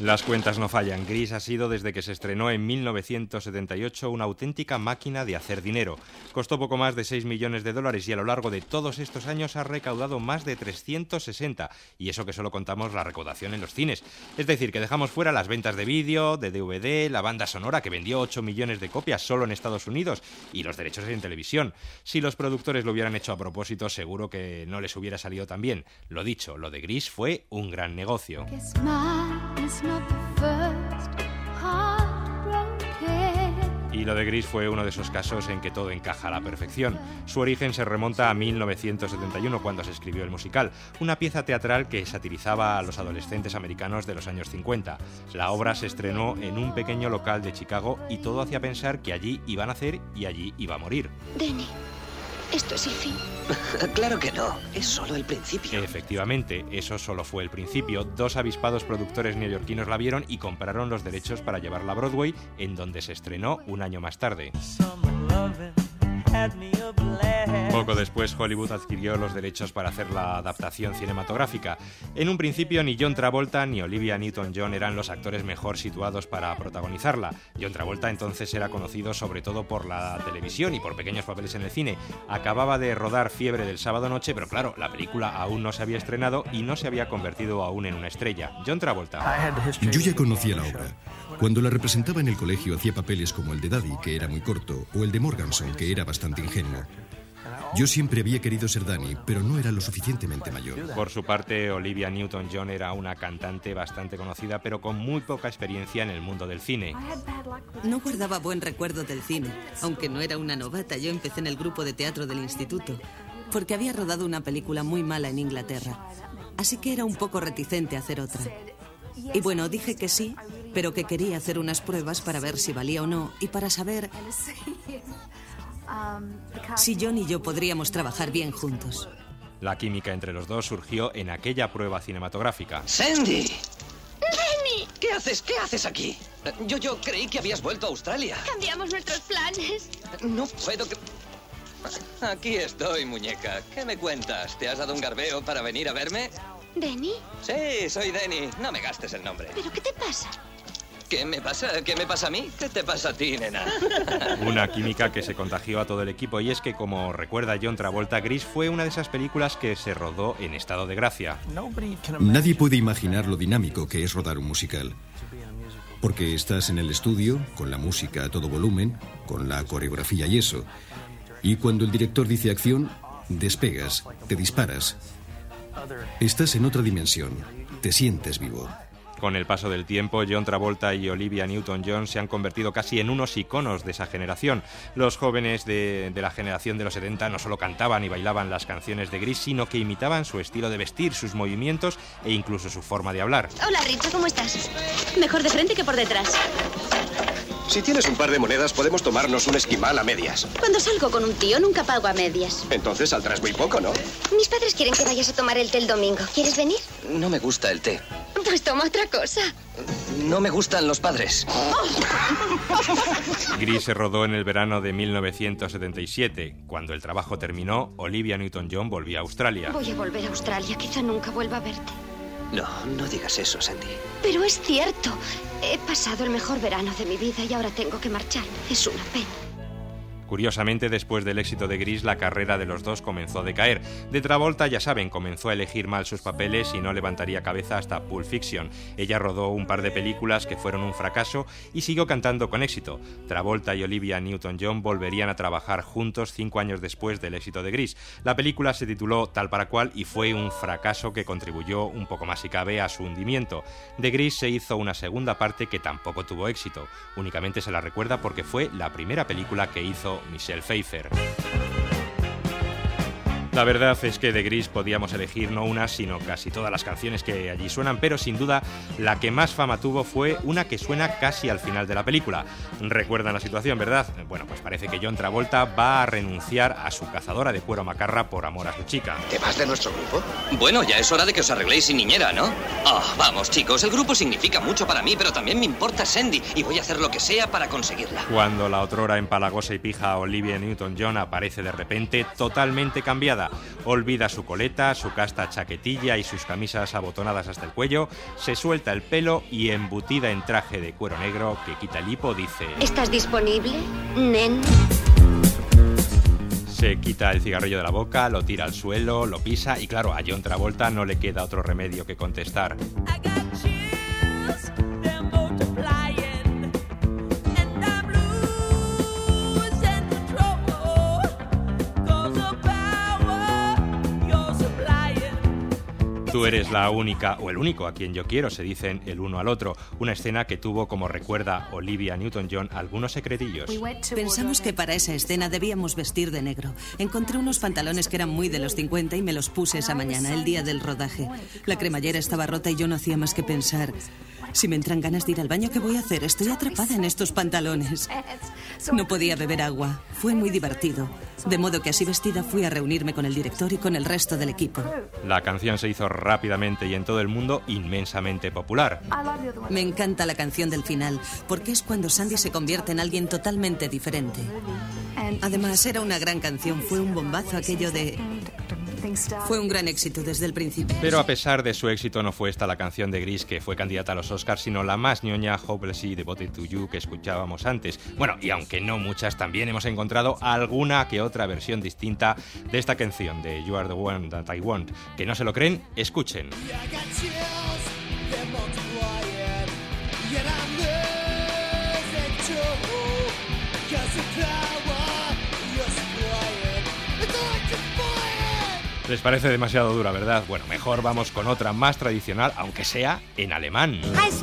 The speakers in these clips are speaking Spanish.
Las cuentas no fallan. Grease ha sido, desde que se estrenó en 1978, una auténtica máquina de hacer dinero. Costó poco más de 6 millones de dólares y a lo largo de todos estos años ha recaudado más de 360. Y eso que solo contamos la recaudación en los cines. Es decir, que dejamos fuera las ventas de vídeo, de DVD, la banda sonora que vendió 8 millones de copias solo en Estados Unidos y los derechos en televisión. Si los productores lo hubieran hecho a propósito, seguro que no les hubiera salido tan bien. Lo dicho, lo de Grease fue un gran negocio. Y lo de Grease fue uno de esos casos en que todo encaja a la perfección. Su origen se remonta a 1971, cuando se escribió el musical, una pieza teatral que satirizaba a los adolescentes americanos de los años 50. La obra se estrenó en un pequeño local de Chicago y todo hacía pensar que allí iba a nacer y allí iba a morir. Denny, ¿esto es el fin? Claro que no, es solo el principio. Efectivamente, eso solo fue el principio. 2 avispados productores neoyorquinos la vieron y compraron los derechos para llevarla a Broadway, en donde se estrenó un año más tarde. Poco después, Hollywood adquirió los derechos para hacer la adaptación cinematográfica. En un principio, ni John Travolta ni Olivia Newton-John eran los actores mejor situados para protagonizarla. John Travolta entonces era conocido sobre todo por la televisión y por pequeños papeles en el cine. Acababa de rodar Fiebre del sábado noche, pero claro, la película aún no se había estrenado y no se había convertido aún en una estrella. John Travolta. Yo ya conocía la obra. Cuando la representaba en el colegio hacía papeles como el de Daddy, que era muy corto, o el de Morganson, que era bastante ingenuo. Yo siempre había querido ser Danny, pero no era lo suficientemente mayor. Por su parte, Olivia Newton-John era una cantante bastante conocida, pero con muy poca experiencia en el mundo del cine. No guardaba buen recuerdo del cine. Aunque no era una novata, yo empecé en el grupo de teatro del instituto, porque había rodado una película muy mala en Inglaterra. Así que era un poco reticente a hacer otra. Y bueno, dije que sí, pero que quería hacer unas pruebas para ver si valía o no y para saber si John y yo podríamos trabajar bien juntos. La química entre los dos surgió en aquella prueba cinematográfica. ¡Sandy! ¡Denny! ¿Qué haces aquí? Yo creí que habías vuelto a Australia. Cambiamos nuestros planes. No puedo... Aquí estoy, muñeca. ¿Qué me cuentas? ¿Te has dado un garbeo para venir a verme? ¿Denny? Sí, soy Denny. No me gastes el nombre. ¿Pero qué te pasa? ¿Qué me pasa? ¿Qué me pasa a mí? ¿Qué te pasa a ti, nena? Una química que se contagió a todo el equipo, y es que, como recuerda John Travolta, Grease fue una de esas películas que se rodó en estado de gracia. Nadie puede imaginar lo dinámico que es rodar un musical. Porque estás en el estudio, con la música a todo volumen, con la coreografía y eso. Y cuando el director dice acción, despegas, te disparas. Estás en otra dimensión, te sientes vivo. Con el paso del tiempo, John Travolta y Olivia Newton-John se han convertido casi en unos iconos de esa generación. Los jóvenes de la generación de los 70 no solo cantaban y bailaban las canciones de Grease, sino que imitaban su estilo de vestir, sus movimientos e incluso su forma de hablar. Hola, Richo, ¿cómo estás? Mejor de frente que por detrás. Si tienes un par de monedas, podemos tomarnos un esquimal a medias. Cuando salgo con un tío, nunca pago a medias. Entonces saldrás muy poco, ¿no? Mis padres quieren que vayas a tomar el té el domingo. ¿Quieres venir? No me gusta el té. Pues toma otra cosa. No me gustan los padres. Grease se rodó en el verano de 1977. Cuando el trabajo terminó, Olivia Newton-John volvió a Australia. Voy a volver a Australia. Quizá nunca vuelva a verte. No digas eso, Sandy. Pero es cierto. He pasado el mejor verano de mi vida y ahora tengo que marchar. Es una pena. Curiosamente, después del éxito de Grease, la carrera de los dos comenzó a decaer. De Travolta, ya saben, comenzó a elegir mal sus papeles y no levantaría cabeza hasta Pulp Fiction. Ella rodó un par de películas que fueron un fracaso y siguió cantando con éxito. Travolta y Olivia Newton-John volverían a trabajar juntos 5 años después del éxito de Grease. La película se tituló Tal para cual y fue un fracaso que contribuyó un poco más si cabe a su hundimiento. De Grease se hizo una segunda parte que tampoco tuvo éxito. Únicamente se la recuerda porque fue la primera película que hizo Michelle Pfeiffer. La verdad es que de Grease podíamos elegir no una, sino casi todas las canciones que allí suenan, pero sin duda la que más fama tuvo fue una que suena casi al final de la película. Recuerdan la situación, ¿verdad? Bueno, pues parece que John Travolta va a renunciar a su cazadora de cuero macarra por amor a su chica. ¿Te vas de nuestro grupo? Bueno, ya es hora de que os arregléis sin niñera, ¿no? Vamos, chicos, el grupo significa mucho para mí, pero también me importa Sandy y voy a hacer lo que sea para conseguirla. Cuando la otrora empalagosa y pija Olivia Newton-John aparece de repente totalmente cambiada. nada. Olvida su coleta, su casta chaquetilla y sus camisas abotonadas hasta el cuello, se suelta el pelo y, embutida en traje de cuero negro que quita el hipo, dice: ¿Estás disponible, nen? Se quita el cigarrillo de la boca, lo tira al suelo, lo pisa y, claro, a John Travolta no le queda otro remedio que contestar. Tú eres la única o el único a quien yo quiero, se dicen el uno al otro. Una escena que tuvo, como recuerda Olivia Newton-John, algunos secretillos. Pensamos que para esa escena debíamos vestir de negro. Encontré unos pantalones que eran muy de los 50 y me los puse esa mañana, el día del rodaje. La cremallera estaba rota y yo no hacía más que pensar: si me entran ganas de ir al baño, ¿qué voy a hacer? Estoy atrapada en estos pantalones. No podía beber agua. Fue muy divertido. De modo que así vestida fui a reunirme con el director y con el resto del equipo. La canción se hizo rápidamente y en todo el mundo inmensamente popular. Me encanta la canción del final, porque es cuando Sandy se convierte en alguien totalmente diferente. Además, era una gran canción. Fue un bombazo aquello de... Fue un gran éxito desde el principio. Pero a pesar de su éxito, no fue esta la canción de Grease que fue candidata a los Oscars, sino la más ñoña, Hopelessly Devoted to You, que escuchábamos antes. Bueno, y aunque no muchas, también hemos encontrado alguna que otra versión distinta de esta canción de You Are the One That I Want. ¿Que no se lo creen? Escuchen. Les parece demasiado dura, ¿verdad? Bueno, mejor vamos con otra más tradicional, aunque sea en alemán.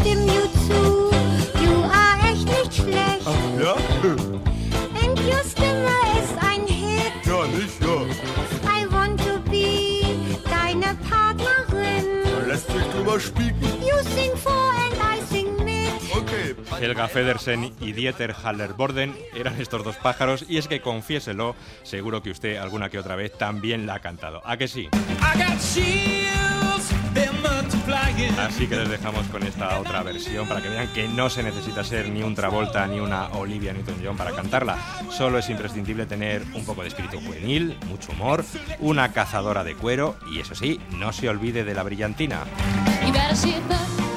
Helga Feddersen y Dieter Hallervorden eran estos dos pájaros, y es que, confiéselo, seguro que usted alguna que otra vez también la ha cantado. ¿A que sí? Así que les dejamos con esta otra versión para que vean que no se necesita ser ni un Travolta ni una Olivia Newton-John para cantarla. Solo es imprescindible tener un poco de espíritu juvenil, mucho humor, una cazadora de cuero y, eso sí, no se olvide de la brillantina.